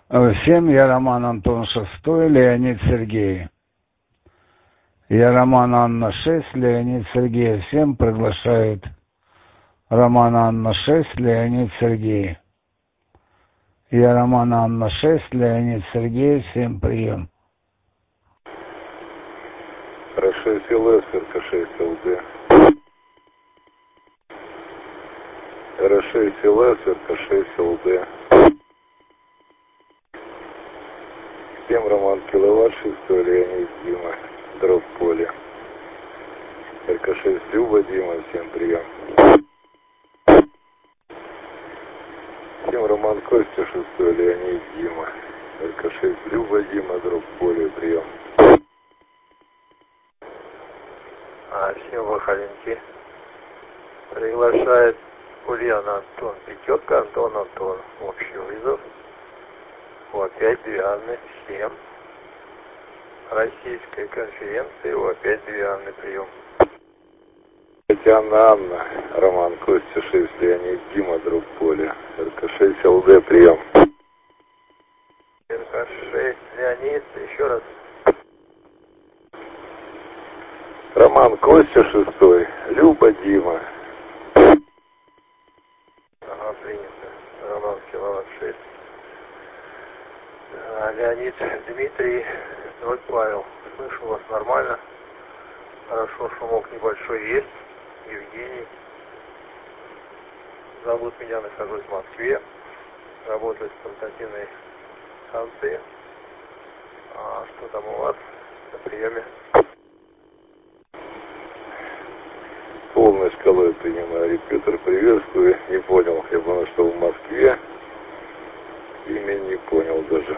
Всем я Роман Антон Шестой, Леонид Сергей. Я Роман Анна 6, Леонид Сергей. Всем приглашает Роман Анна 6, Леонид Сергей. Я Роман Анна 6, Леонид Сергей. Всем прием. Р6 ЛС, РК6 ЛД. Р6 ЛС, РК6 ЛД. 7 Роман Киловатт, 6 Леонид Дима, дробь поле. РК6 Люба Дима, всем прием. 7 Роман Костя, 6 Леонид Дима, РК6 Люба Дима, дробь поле, прием. 7 Вахаленки. Приглашает Ульяна Антон, пятерка, Антон, общий вызов. Опять 2 Анны, 7. Российской конференции, опять 2 Анны, прием. Анна, Роман Костя, 6 Леонид Дима, дробь поле. РК6 ЛД, прием. РК6 Леонид, еще раз. Роман Костя, 6 Люба Дима. Ага, принято. Роман Киловатт 6. Леонид Дмитрий, 0 Павел. Слышу вас нормально. Хорошо, шумок небольшой есть. Евгений. Зовут меня, нахожусь в Москве. Работаю с портативной станцией. А что там у вас на приеме? Полной шкалой принимаю. Репетер, приветствую. Не понял. Я понял, что в Москве. Имя не понял даже.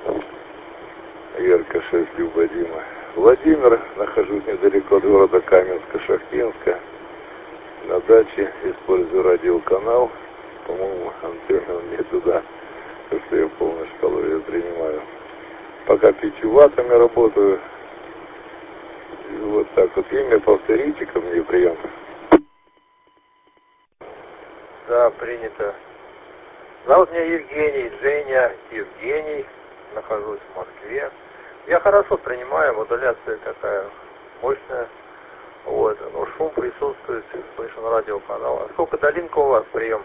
РК6 Люба Дима. Владимир. Нахожусь недалеко от города Каменска-Шахтинска. На даче. Использую радиоканал. По-моему, антенна мне туда. Так что я полной шкалой ее принимаю. Пока 5 ваттами работаю. И вот так вот. Имя повторите ко мне прием. Да, принято. Зовут меня Евгений, Женя, Евгений. Нахожусь в Москве. Я хорошо принимаю, модуляция такая мощная. Вот, ну шум присутствует, слышен радиоканал. А сколько долинка у вас прием?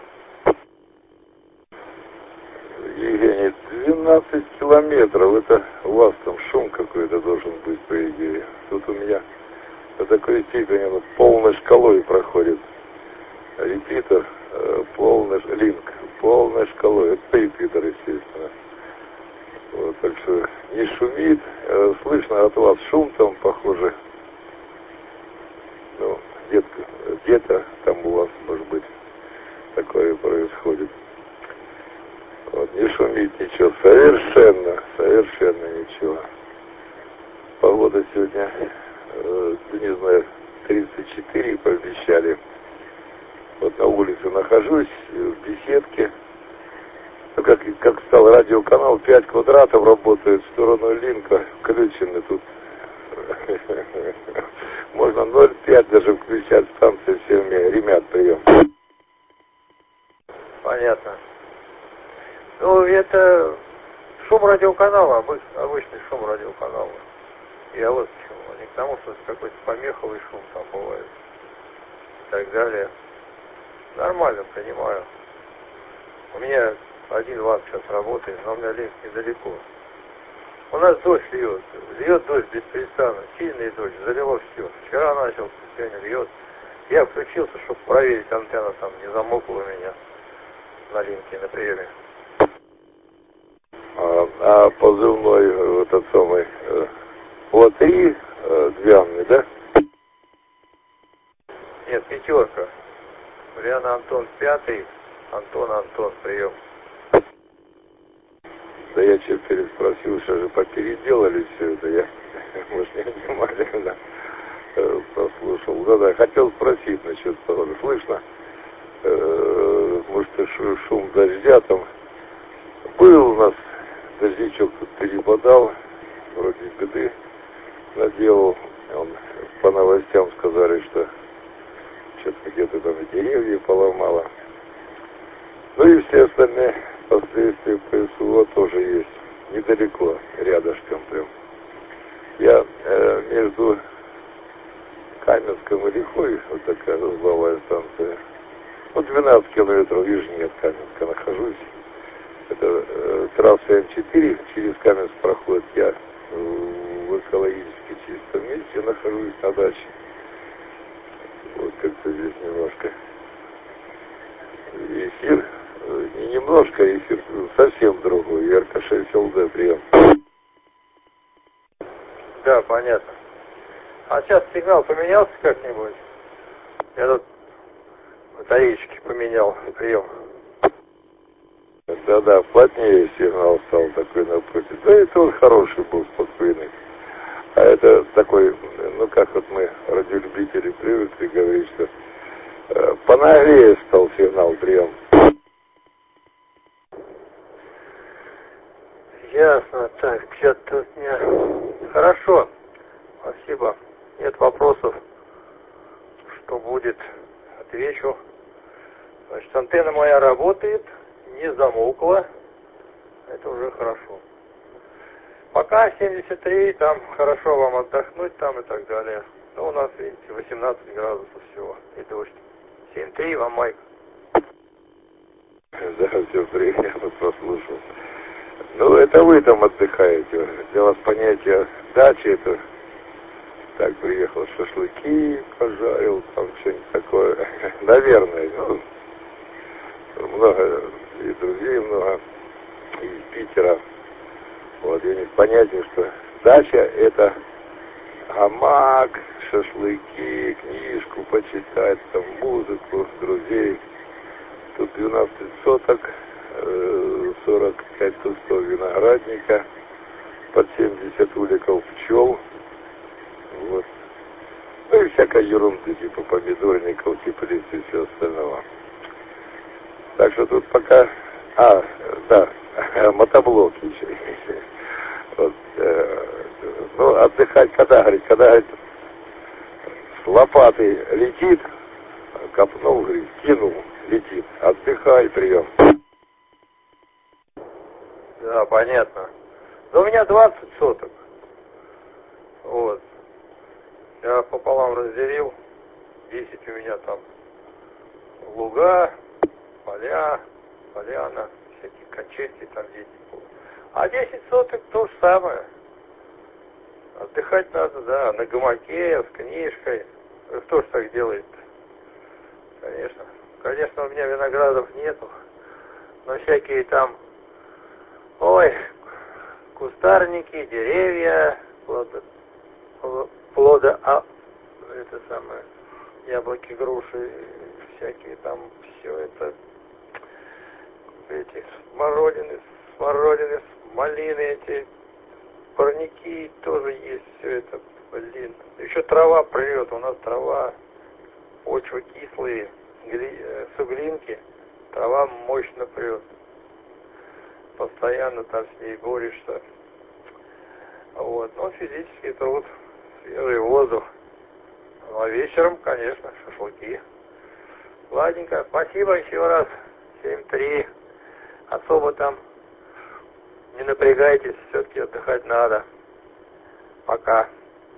Евгений, 12 километров. Это у вас там шум какой-то должен быть, по идее. Тут у меня до такой степени он полной шкалой проходит. Репитер, полный линк, полной шкалой. Это репитер, естественно. Вот, так что не шумит. Слышно от вас шум там, похоже. Ну, где-то там у вас, может быть, такое происходит. Вот, не шумит ничего. Совершенно ничего. Погода сегодня, не знаю, 34 пообещали. Вот на улице нахожусь, в беседке. Ну, как стал радиоканал, 5 квадратов работает в сторону линка. Включены тут. Можно 0,5 даже включать, станции все ремят прием. Понятно. Ну, это шум радиоканала, обычный шум радиоканала. Я вот почему. Не к тому, что какой-то помеховый шум там бывает. И так далее. Нормально принимаю. У меня 1 ватт сейчас работает, но у меня линк недалеко. У нас дождь льет. Льет дождь беспрестанно. Сильный дождь. Залило все. Вчера начал, сегодня льет. Я включился, чтобы проверить, антенна там не замокла у меня на линке, на приеме. А позывной вот этот самый О3 2 Анны, да? Нет, 5. Ульяна Антон 5, Антон, прием. Да я что переспросил, что же попеределали все это, я, может, не внимательно прослушал. Да, хотел спросить насчет погоды. Слышно, может, шум дождя там. Был у нас дождичок тут перепадал, вроде беды наделал. Он по новостям сказали, что что-то где-то там деревья поломало. Ну и все остальные последствия ПСО тоже есть. 12 километров южнее от Каменска нахожусь. Это трасса М4 через Каменск проходит. Я в экологически чистом месте нахожусь на даче. Вот как-то здесь немножко эфир, не немножко, а эфир совсем другой. РК-6 ЛД, прием. Да, понятно. А сейчас сигнал поменялся как-нибудь? Я тут батареечки поменял, прием. Да, плотнее сигнал стал такой напротив. Да, это он хороший был, спокойный. А это такой, ну как вот мы, радиолюбители, привыкли говорить, что понаглее стал сигнал, прием. Ясно, так, что-то у меня... Хорошо, спасибо. Нет вопросов. Что будет, отвечу. Значит, антенна моя работает, не замолкла. Это уже хорошо. Пока 73, там хорошо вам отдохнуть там и так далее. Но у нас, видите, 18 градусов всего и дождь. 7,3 вам, Майк. Да, все приятно прослушал. Ну, это вы там отдыхаете. Для вас понятие дачи, это так приехал, шашлыки пожарил, там что-нибудь такое. Наверное, ну, много и друзей много из Питера. Вот, и у них понятие, что дача это гамак, шашлыки, книжку почитать, там музыку, друзей. Тут 12 соток, 45 кустов виноградника, под 70 уликов пчел. Вот. Ну и всякой ерунды, типа помидорников, теплицы и все остального. Так что тут пока... да, мотоблок еще. Вот, ну, отдыхать, когда, говорит, с лопатой летит, копнул, говорит, кинул, летит. Отдыхай, прием. Да, понятно. Но у меня 20 соток. Вот. Я пополам разделил. 10 у меня там луга, поляна, всякие качели там 10. А 10 соток то же самое. Отдыхать надо, да, на гамаке, с книжкой. Кто ж так делает-то? Конечно. Конечно, у меня виноградов нету. Но всякие там, кустарники, деревья, это самое, яблоки, груши, всякие там, все это, эти смородины, малины эти, парники тоже есть, все это, блин. Еще трава прет, у нас трава, почва кислые, суглинки, трава мощно прет. Постоянно там с ней борешься. Вот. Но физический труд, свежий воздух. Ну, а вечером, конечно, шашлыки. Ладненько, спасибо еще раз. 7-3. Особо там не напрягайтесь, все-таки отдыхать надо. Пока.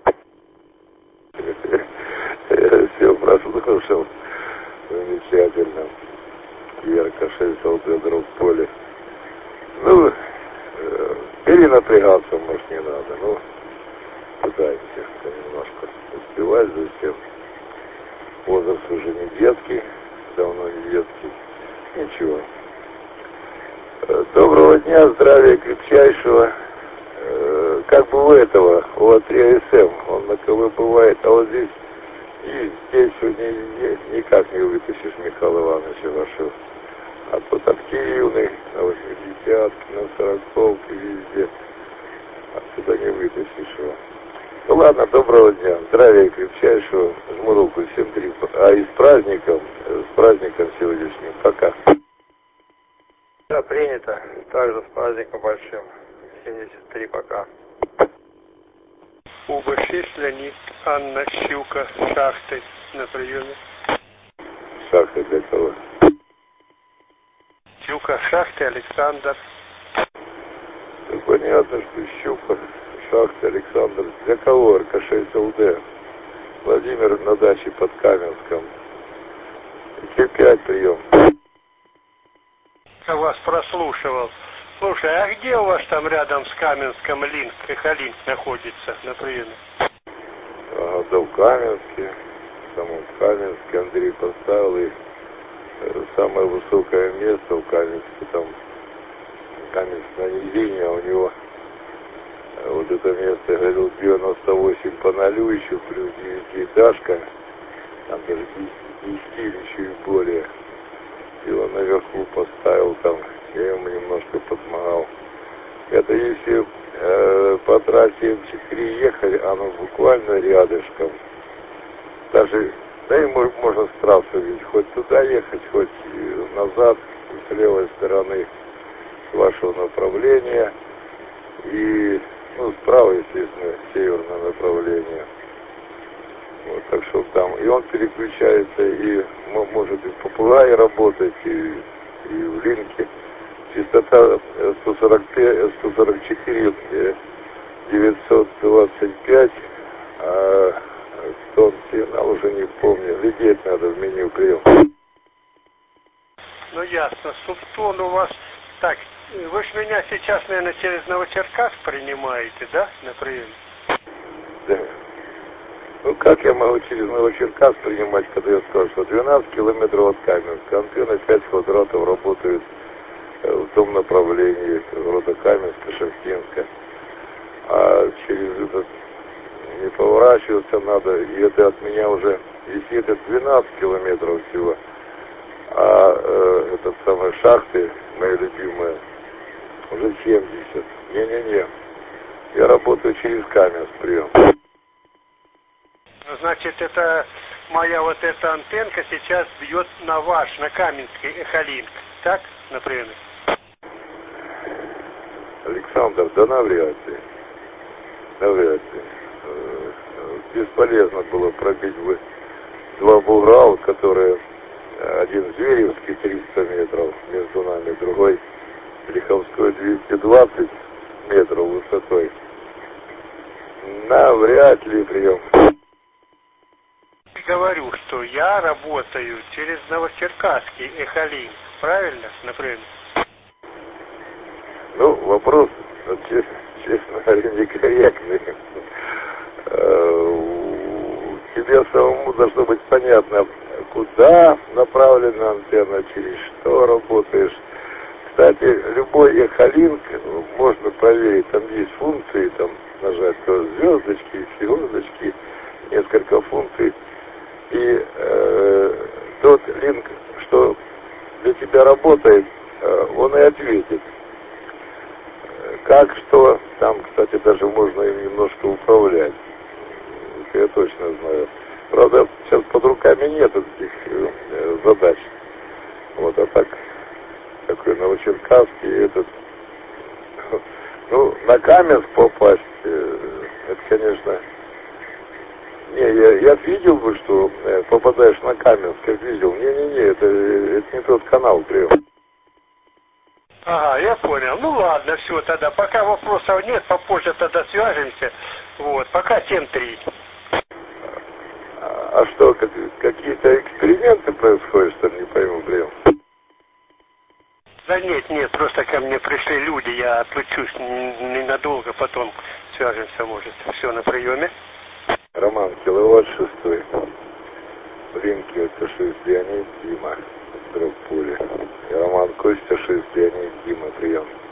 Все прослушал. Замечательно. РК-6 ЛД дров в поле. Ну, перенапрягаться, может, не надо, но пытаемся немножко успевать за всем. Возраст уже не детский, давно не детский. Ничего. Доброго дня, здравия крепчайшего. Как бы у этого, у А3СМ, он на КВ бывает, а вот здесь и здесь никак не вытащишь Михаила Ивановича вашего. А тут активный, на 80-ке, на 40-ке, везде. Отсюда не вытащишь его. Ну ладно, доброго дня, здравия крепчайшего, жму руку, всем 3. А и с праздником сегодняшним, пока. Да, принято. Также с праздником большим. 73, пока. УБ-6, Леонид, Анна, Щука, Шахты на приеме. Шахты для кого? Щука, Шахты, Александр. Да понятно, что Щука, Шахты, Александр. Для кого РК-6 ЛД? Владимир на даче под Каменском. 5 прием. Я вас прослушивал. Слушай, а где у вас там рядом с Каменском Линк, Эхолинк находится на приеме? Да в Каменске, в самом Каменске Андрей поставил, и самое высокое место в Каменске, там Каменск на низине, а у него вот это место, я говорил, 98 по 0, еще плюс 9-этажка, там даже 10 еще и более. И он наверху поставил там, я ему немножко помогал. Это если по трассе М4 ехали, оно буквально рядышком. Даже, да и можно с трассы видеть, хоть туда ехать, хоть назад, с левой стороны, с вашего направления. И, ну, справа, естественно, северное направление. Вот, так что там, и он переключается, и может и в попугаре работать, и в линке. Частота 144 925, а тон сигнал уже не помню. Глядеть надо в меню прием. Ну ясно. Субтон у вас. Так, вы же меня сейчас, наверное, через Новочеркасск принимаете, да, на приеме? Да. Ну как я могу через Новочеркасск принимать, когда я скажу, что 12 километров от Каменска, антенна 5 квадратов работает в том направлении города Каменска, Шахтинска. А через этот не поворачиваться надо, и это от меня уже, если это 12 километров всего, а этот самый шахты, мои любимые, уже 70. Не-не-не, я работаю через Каменск прием. Значит, это моя вот эта антенка сейчас бьет на ваш, на Каменский Эхолинк, так, на приеме? Александр, да навряд ли. Навряд ли. Бесполезно было пробить бы два бугра, которые один Зверевский 300 метров между нами, другой Лиховской 220 метров высотой. Навряд ли прием. Говорю, что я работаю через Новочеркасский Эхолинк, правильно, например? Ну, вопрос, честно говоря, некорректный. Тебе самому должно быть понятно, куда направлена антенна, через что работаешь. Кстати, любой Эхолинк можно проверить, там есть функции, там нажать то звездочки, звездочки, несколько функций. И тот линк, что для тебя работает, он и ответит. Как, что, там, кстати, даже можно им немножко управлять. Я точно знаю. Правда, сейчас под руками нет этих задач. Вот, а так, такой Новочеркасский, этот, ну, на Каменск попасть, это, конечно, не, я видел бы, что попадаешь на Каменск, как видел. Не, это не тот канал, прием. Ага, я понял. Ну ладно, все тогда. Пока вопросов нет, попозже тогда свяжемся. Вот, пока 7-3. А что, какие-то эксперименты происходят, что ли, не пойму, прием? Да нет, просто ко мне пришли люди, я отлучусь ненадолго, потом свяжемся, может. Все, на приеме. Роман, киловатт 6. В линке это 6, Леонид, Дима, дробь пули. И Роман, Костя, 6, Леонид, Дима, прием.